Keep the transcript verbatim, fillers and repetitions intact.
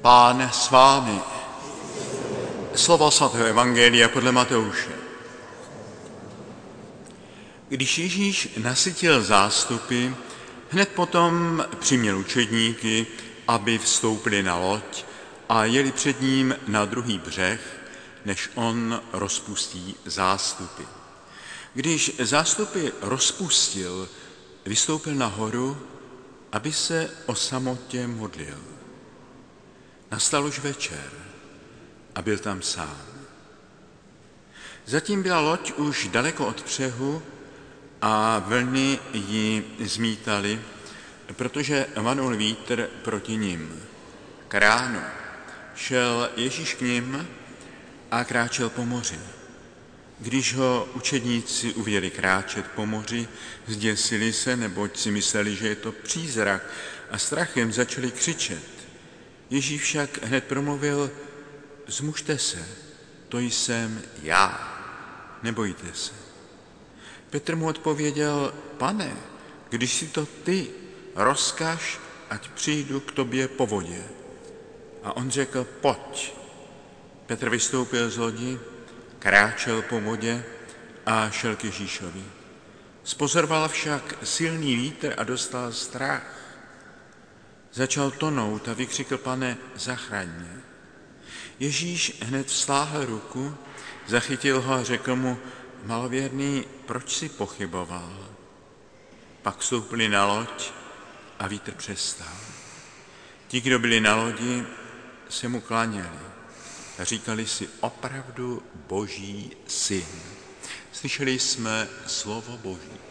Pán s vámi. Slovo svatého evangelia podle Matouše. Když Ježíš nasytil zástupy, hned potom přiměl učedníky, aby vstoupili na loď a jeli před ním na druhý břeh, než on rozpustí zástupy. Když zástupy rozpustil, vystoupil nahoru, aby se o samotě modlil. Nastal už večer a byl tam sám. Zatím byla loď už daleko od břehu a vlny ji zmítaly, protože vanul vítr proti nim. K ránu šel Ježíš k nim a kráčel po moři. Když ho učedníci uviděli kráčet po moři, zděsili se, neboť si mysleli, že je to přízrak, a strachem začali křičet. Ježíš však hned promluvil: Zmužte se, to jsem já, nebojte se. Petr mu odpověděl: Pane, když si to ty, rozkaž, ať přijdu k tobě po vodě. A on řekl: Pojď. Petr vystoupil z lodi, kráčel po vodě a šel k Ježíšovi. Spozoroval však silný vítr a dostal strach. Začal tonout a vykřikl: Pane, zachraň mě. Ježíš hned vztáhl ruku, zachytil ho a řekl mu: Malověrný, proč jsi pochyboval? Pak vstoupili na loď a vítr přestal. Ti, kdo byli na lodi, se mu klaněli a říkali si: opravdu Boží syn. Slyšeli jsme slovo Boží.